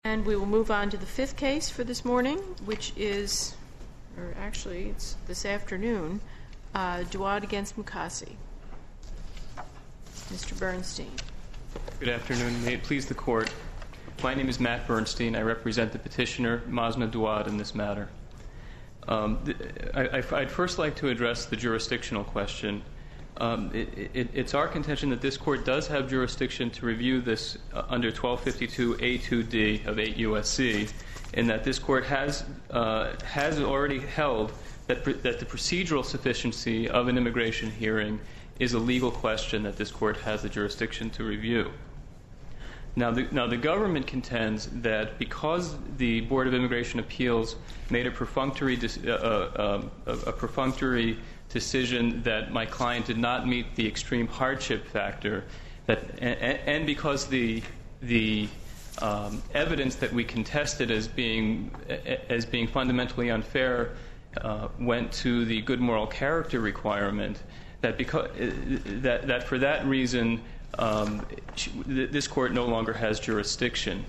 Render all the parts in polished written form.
And we will move on to the fifth case for this morning, which is, or actually it's this afternoon, Duad against Mukasey. Mr. Bernstein. Good afternoon. May it please the Court. My name is Matt Bernstein. I represent the petitioner, Masna Duad, in this matter. I'd first like to address the jurisdictional question. It's our contention that this Court does have jurisdiction to review this under 1252A2D of 8 U.S.C., in that this Court has already held that the procedural sufficiency of an immigration hearing is a legal question that this Court has the jurisdiction to review. Now the government contends that because the Board of Immigration Appeals made a perfunctory decision that my client did not meet the extreme hardship factor, and because the evidence that we contested as being fundamentally unfair went to the good moral character requirement, that for that reason this Court no longer has jurisdiction.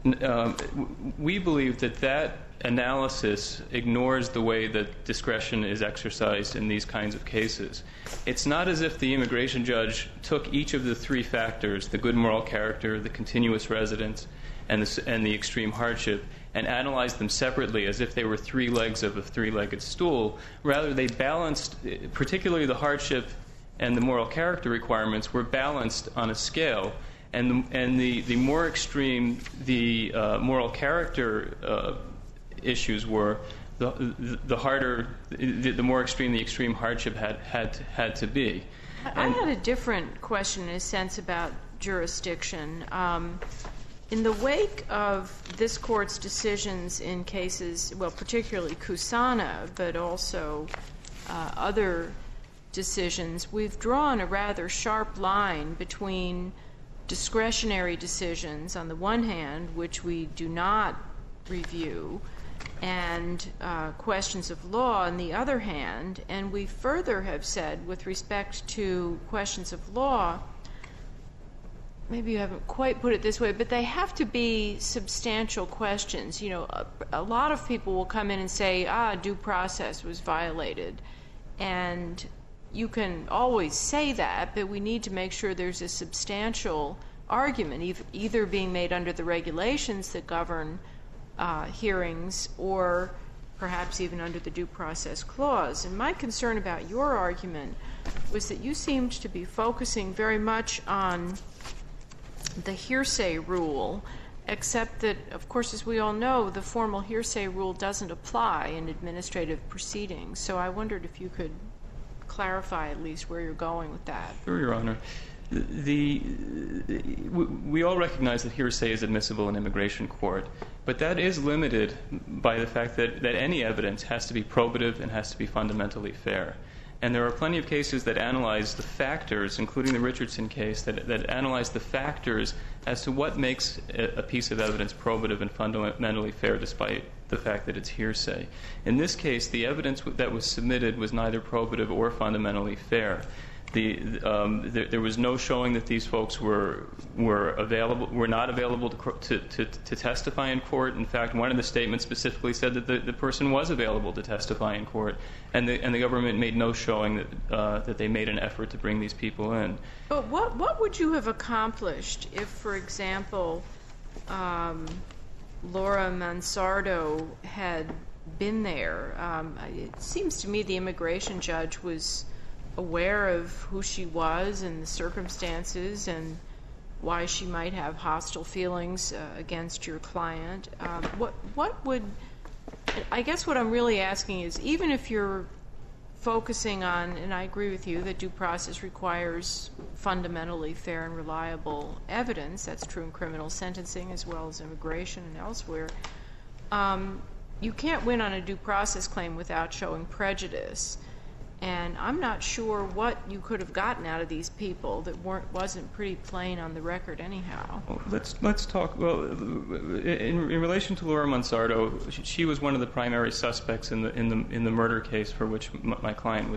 We believe that analysis ignores the way that discretion is exercised in these kinds of cases. It's not as if the immigration judge took each of the three factors, the good moral character, the continuous residence, and the extreme hardship, and analyzed them separately as if they were three legs of a three-legged stool. Rather, they balanced, particularly the hardship and the moral character requirements were balanced on a scale, and the more extreme the moral character issues were, the harder, the more extreme the extreme hardship had to be. I had a different question in a sense about jurisdiction. In the wake of this Court's decisions in cases, well, particularly Kusana, but also other decisions, we've drawn a rather sharp line between discretionary decisions on the one hand, which we do not review, and questions of law on the other hand. And we further have said, with respect to questions of law, maybe you haven't quite put it this way, but they have to be substantial questions. You know, a lot of people will come in and say, due process was violated. And you can always say that, but we need to make sure there's a substantial argument, either being made under the regulations that govern hearings or perhaps even under the due process clause. And my concern about your argument was that you seemed to be focusing very much on the hearsay rule, except that, of course, as we all know, the formal hearsay rule doesn't apply in administrative proceedings. So I wondered if you could clarify at least where you're going with that. Sure, Your Honor. We all recognize that hearsay is admissible in immigration court, but that is limited by the fact that any evidence has to be probative and has to be fundamentally fair. And there are plenty of cases that analyze the factors, including the Richardson case, that analyze the factors as to what makes a piece of evidence probative and fundamentally fair despite the fact that it's hearsay. In this case, the evidence that was submitted was neither probative or fundamentally fair. There was no showing that these folks were not available to testify in court. In fact, one of the statements specifically said that the person was available to testify in court, and the government made no showing that they made an effort to bring these people in. But what would you have accomplished if, for example, Laura Mansardo had been there? It seems to me the immigration judge was aware of who she was and the circumstances and why she might have hostile feelings against your client. What would, I guess what I'm really asking is, even if you're focusing on, and I agree with you that due process requires fundamentally fair and reliable evidence, that's true in criminal sentencing as well as immigration and elsewhere, you can't win on a due process claim without showing prejudice. And I'm not sure what you could have gotten out of these people that wasn't pretty plain on the record anyhow. Well, let's talk. Well, in relation to Laura Mansardo, she was one of the primary suspects in the murder case for which my client was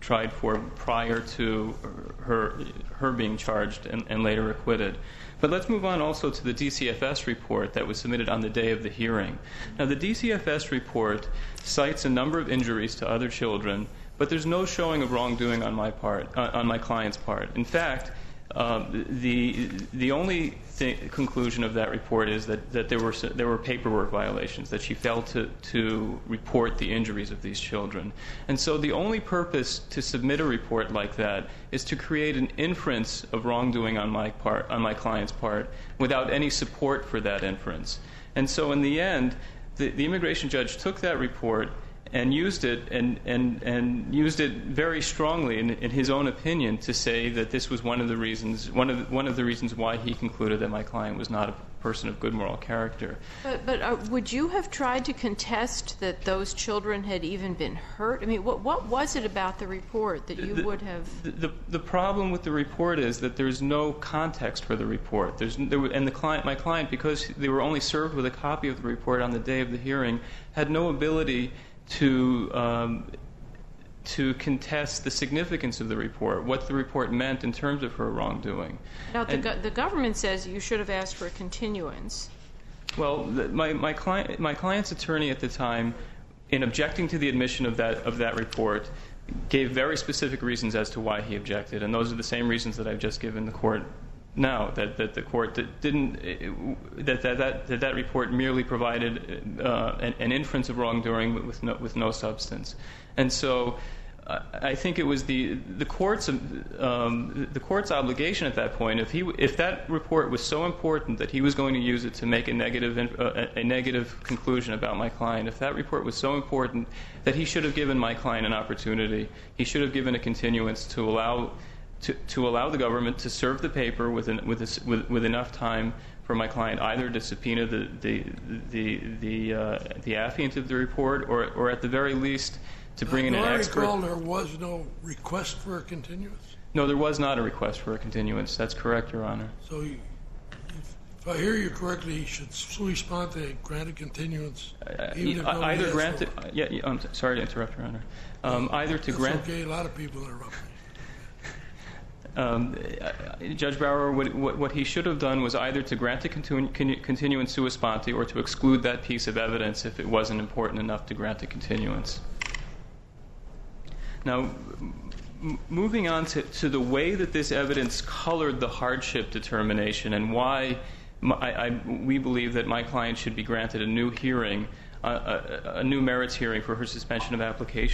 tried for prior to her being charged and later acquitted. But let's move on also to the DCFS report that was submitted on the day of the hearing. Now, the DCFS report cites a number of injuries to other children, but there's no showing of wrongdoing on my client's part. In fact, the only conclusion of that report is that there were paperwork violations, that she failed to report the injuries of these children. And so the only purpose to submit a report like that is to create an inference of wrongdoing on my client's part, without any support for that inference. And so in the end, the immigration judge took that report and used it and used it very strongly in his own opinion to say that this was one of the reasons why he concluded that my client was not a person of good moral character. But would you have tried to contest that those children had even been hurt? I mean, what was it about the report that you would have? The problem with the report is that there's no context for the report. My client, because they were only served with a copy of the report on the day of the hearing, had no ability to contest the significance of the report, what the report meant in terms of her wrongdoing. Now, the government says you should have asked for a continuance. Well, my client's attorney at the time, in objecting to the admission of that report, gave very specific reasons as to why he objected, and those are the same reasons that I've just given the court now, that the court that report merely provided an inference of wrongdoing with no substance. And so I think it was the court's obligation at that point, if that report was so important that he was going to use it to make a negative conclusion about my client, if that report was so important that he should have given my client an opportunity, he should have given a continuance to allow the government to serve the paper with enough time for my client either to subpoena the affiant of the report or at the very least to bring in an expert. I recall there was no request for a continuance? No, there was not a request for a continuance. That's correct, Your Honor. So if I hear you correctly, he should sui sponte grant a continuance? Either granted. I'm sorry to interrupt, Your Honor. Either to grant. That's okay. A lot of people interrupt me. Judge Bauer, what he should have done was either to grant a continuance sua sponte or to exclude that piece of evidence if it wasn't important enough to grant a continuance. Now, moving on to the way that this evidence colored the hardship determination and why we believe that my client should be granted a new hearing, a new merits hearing for her suspension of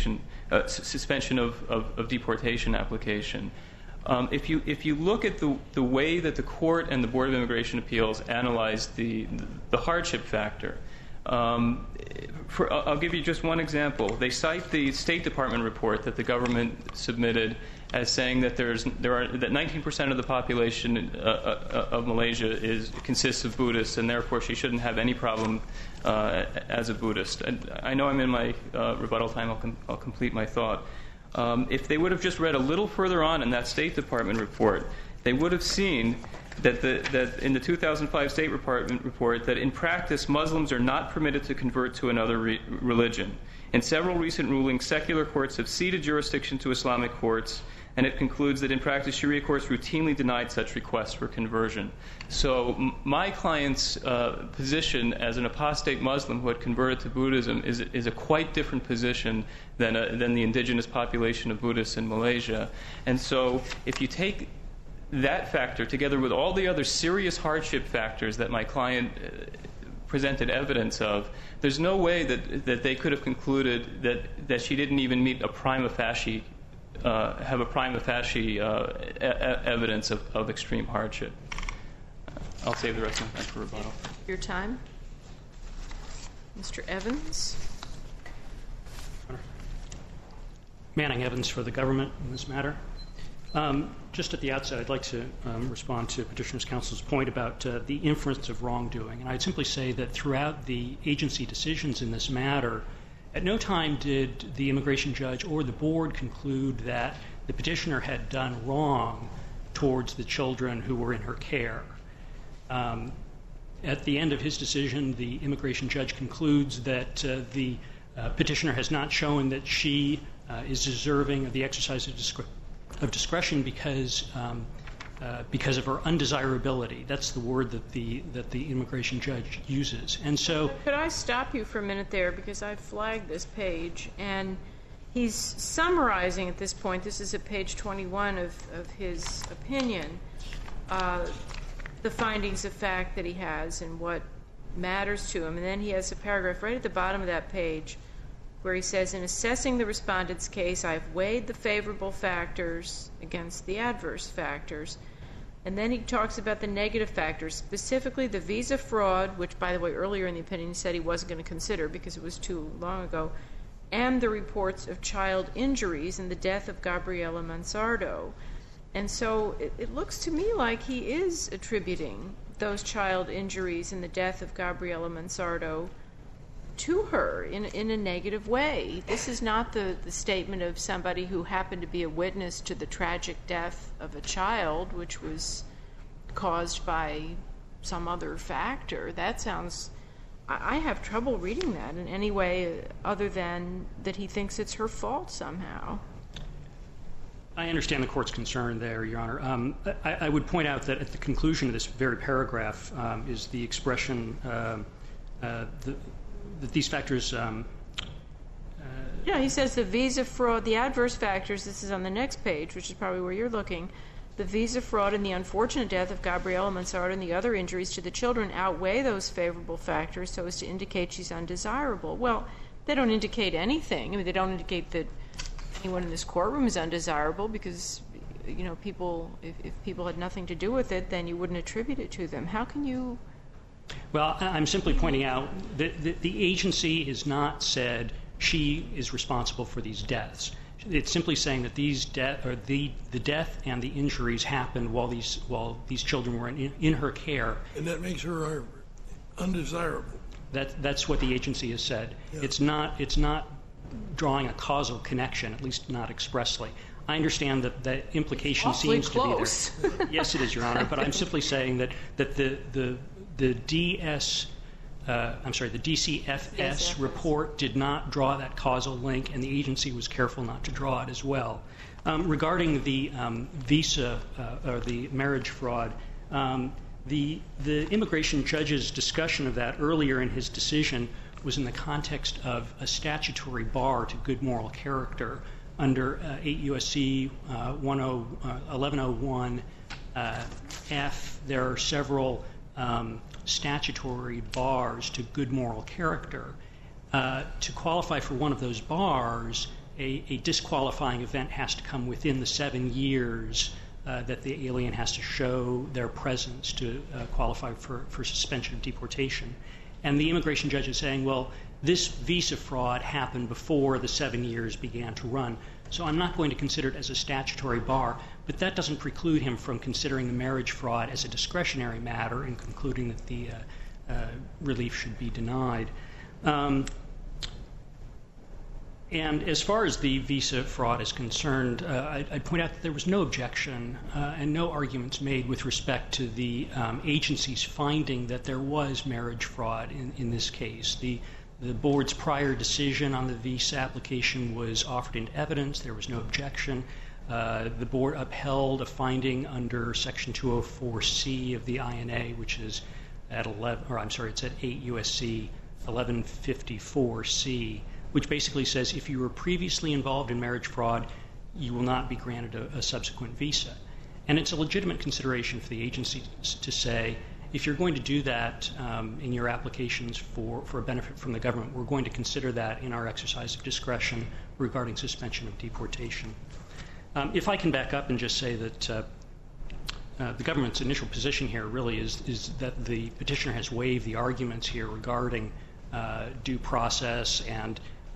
deportation application. If you look at the way that the court and the Board of Immigration Appeals analyzed the hardship factor, I'll give you just one example. They cite the State Department report that the government submitted as saying that that 19% of the population of Malaysia consists of Buddhists, and therefore she shouldn't have any problem as a Buddhist. I know I'm in my rebuttal time. I'll complete my thought. If they would have just read a little further on in that State Department report, they would have seen that in the 2005 State Department report that in practice Muslims are not permitted to convert to another religion. In several recent rulings, secular courts have ceded jurisdiction to Islamic courts, and it concludes that in practice Sharia courts routinely denied such requests for conversion. So my client's position as an apostate Muslim who had converted to Buddhism is a quite different position than the indigenous population of Buddhists in Malaysia. And so if you take that factor together with all the other serious hardship factors that my client presented evidence of, there's no way that they could have concluded that she didn't even meet a prima facie evidence of extreme hardship. I'll save the rest of my time for rebuttal. Your time. Mr. Evans. Manning Evans for the government in this matter. Just at the outset, I'd like to respond to Petitioner's Counsel's point about the inference of wrongdoing. And I'd simply say that throughout the agency decisions in this matter, at no time did the immigration judge or the board conclude that the petitioner had done wrong towards the children who were in her care. At the end of his decision, the immigration judge concludes that the petitioner has not shown that she is deserving of the exercise of discretion because of her undesirability. That's the word that the immigration judge uses. And so, could I stop you for a minute there, because I flagged this page, and he's summarizing at this point. This is at page 21 of his opinion, the findings of fact that he has and what matters to him. And then he has a paragraph right at the bottom of that page where he says, in assessing the respondent's case, I've weighed the favorable factors against the adverse factors. And then he talks about the negative factors, specifically the visa fraud, which, by the way, earlier in the opinion he said he wasn't going to consider because it was too long ago, and the reports of child injuries and the death of Gabriela Mansardo. And so it looks to me like he is attributing those child injuries and the death of Gabriela Mansardo to her in a negative way. This is not the statement of somebody who happened to be a witness to the tragic death of a child, which was caused by some other factor. That sounds... I have trouble reading that in any way other than that he thinks it's her fault somehow. I understand the court's concern there, Your Honor. I would point out that at the conclusion of this very paragraph is the expression that these factors... Yeah, he says the visa fraud, the adverse factors, this is on the next page, which is probably where you're looking, the visa fraud and the unfortunate death of Gabriela Mansardo and the other injuries to the children outweigh those favorable factors so as to indicate she's undesirable. Well, they don't indicate anything. I mean, they don't indicate that anyone in this courtroom is undesirable because, you know, people, if people had nothing to do with it, then you wouldn't attribute it to them. How can you... Well, I'm simply pointing out that the agency has not said she is responsible for these deaths. It's simply saying that the death and the injuries happened while these children were in her care. And that makes her undesirable. That's what the agency has said. Yeah. It's not drawing a causal connection, at least not expressly. I understand that the implication seems to be there. Yes, it is, Your Honor. But I'm simply saying that the DCFS report did not draw that causal link, and the agency was careful not to draw it as well. Regarding the visa or the marriage fraud, the immigration judge's discussion of that earlier in his decision was in the context of a statutory bar to good moral character under 8 U.S.C. 1101 F. There are several statutory bars to good moral character. To qualify for one of those bars, a disqualifying event has to come within the 7 years that the alien has to show their presence to qualify for suspension of deportation. And the immigration judge is saying, well, this visa fraud happened before the 7 years began to run, so I'm not going to consider it as a statutory bar, but that doesn't preclude him from considering the marriage fraud as a discretionary matter and concluding that the relief should be denied. And as far as the visa fraud is concerned, I'd point out that there was no objection and no arguments made with respect to the agency's finding that there was marriage fraud in this case. The board's prior decision on the visa application was offered into evidence. There was no objection. The board upheld a finding under Section 204C of the INA, which is at 8 U.S.C. 1154C, which basically says if you were previously involved in marriage fraud, you will not be granted a subsequent visa. And it's a legitimate consideration for the agency to say, if you're going to do that in your applications for a benefit from the government, we're going to consider that in our exercise of discretion regarding suspension of deportation. If I can back up and just say that the government's initial position here really is that the petitioner has waived the arguments here regarding due process and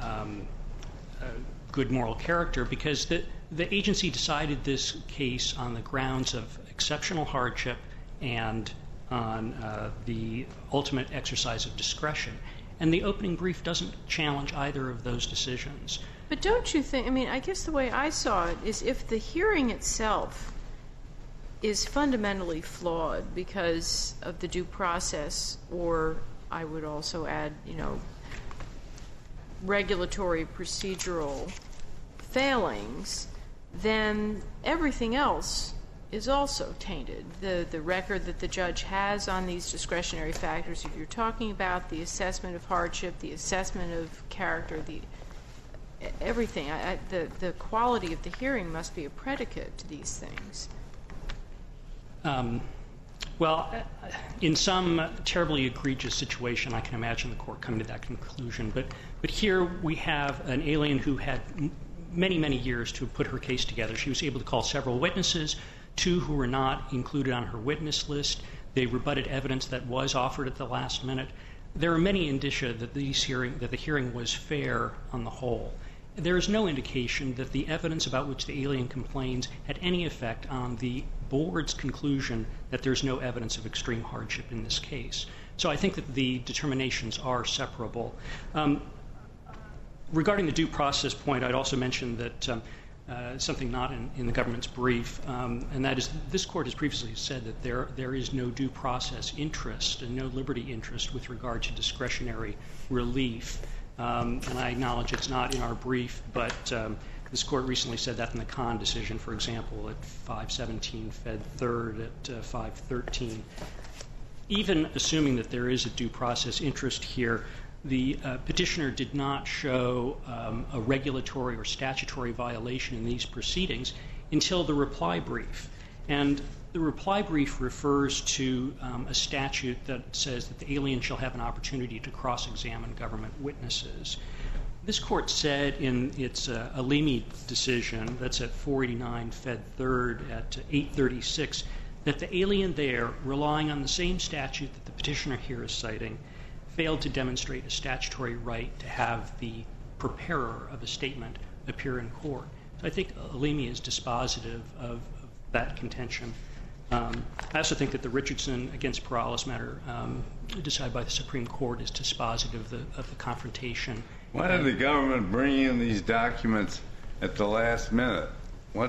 good moral character, because the agency decided this case on the grounds of exceptional hardship and on the ultimate exercise of discretion. And the opening brief doesn't challenge either of those decisions. But don't you think, I mean, I guess the way I saw it is if the hearing itself is fundamentally flawed because of the due process, or I would also add, regulatory procedural failings, then everything else is also tainted. The record that the judge has on these discretionary factors that you're talking about, the assessment of hardship, the assessment of character, everything. The quality of the hearing must be a predicate to these things. Well, in some terribly egregious situation, I can imagine the court coming to that conclusion. But here we have an alien who had many, many years to put her case together. She was able to call several witnesses, 2 who were not included on her witness list. They rebutted evidence that was offered at the last minute. There are many indicia that the hearing was fair on the whole. There is no indication that the evidence about which the alien complains had any effect on the board's conclusion that there's no evidence of extreme hardship in this case. So I think that the determinations are separable. Regarding the due process point, I'd also mention that something not in the government's brief, and that is this court has previously said that there is no due process interest and no liberty interest with regard to discretionary relief. And I acknowledge it's not in our brief, but this court recently said that in the Kahn decision, for example, at 517 Fed 3rd at 513. Even assuming that there is a due process interest here, the petitioner did not show a regulatory or statutory violation in these proceedings until the reply brief. And the reply brief refers to a statute that says that the alien shall have an opportunity to cross-examine government witnesses. This court said in its Alimi decision, that's at 489 Fed 3rd at 836, that the alien there, relying on the same statute that the petitioner here is citing, failed to demonstrate a statutory right to have the preparer of a statement appear in court. So I think Alimi is dispositive of that contention. I also think that the Richardson against Perales matter decided by the Supreme Court is dispositive of the confrontation. Why did the government bring in these documents at the last minute? What?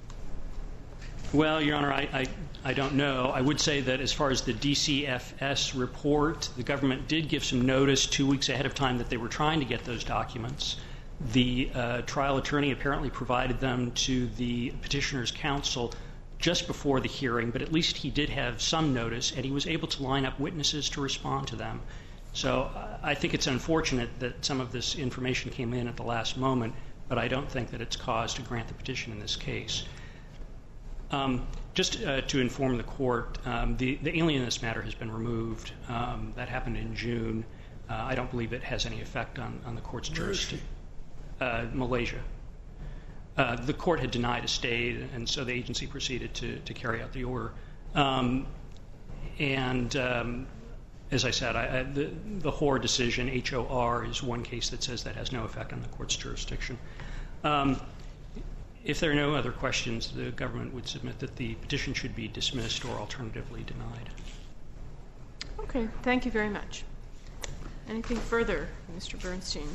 Well, Your Honor, I don't know. I would say that as far as the DCFS report, the government did give some notice 2 weeks ahead of time that they were trying to get those documents. The trial attorney apparently provided them to the petitioner's counsel just before the hearing, but at least he did have some notice, and he was able to line up witnesses to respond to them. So I think it's unfortunate that some of this information came in at the last moment, but I don't think that it's cause to grant the petition in this case. Just to inform the court, the alien in this matter has been removed. That happened in June. I don't believe it has any effect on the court's jurisdiction. Malaysia. The court had denied a stay, and so the agency proceeded to carry out the order. As I said, the Hoare decision, H-O-R, is one case that says that has no effect on the court's jurisdiction. If there are no other questions, the government would submit that the petition should be dismissed or alternatively denied. Okay, thank you very much. Anything further, Mr. Bernstein?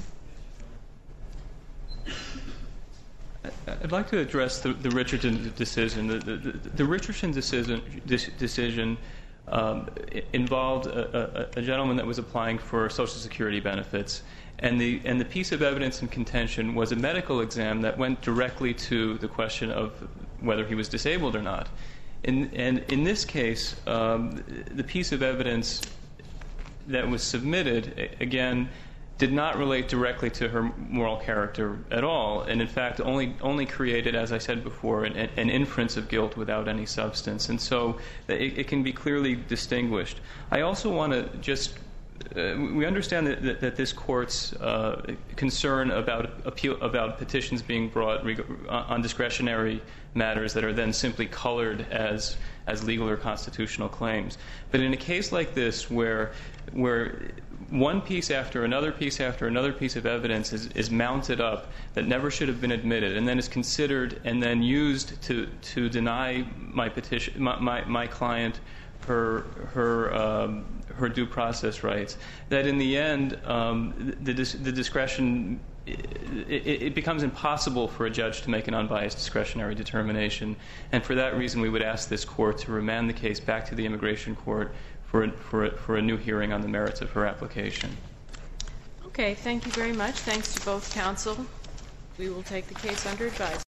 I'd like to address the Richardson decision. The Richardson decision involved a gentleman that was applying for Social Security benefits, and the piece of evidence in contention was a medical exam that went directly to the question of whether he was disabled or not. And in this case, the piece of evidence that was submitted, again, did not relate directly to her moral character at all, and in fact only created, as I said before, an inference of guilt without any substance. And so it can be clearly distinguished. I also want to just we understand that this court's concern about petitions being brought on discretionary matters that are then simply colored as legal or constitutional claims. But in a case like this, where one piece after another piece after another piece of evidence is mounted up that never should have been admitted, and then is considered and then used to deny my client her due process rights, that in the end the discretion, it becomes impossible for a judge to make an unbiased discretionary determination. And for that reason, we would ask this court to remand the case back to the immigration court for a new hearing on the merits of her application. Okay, thank you very much. Thanks to both counsel. We will take the case under advisement.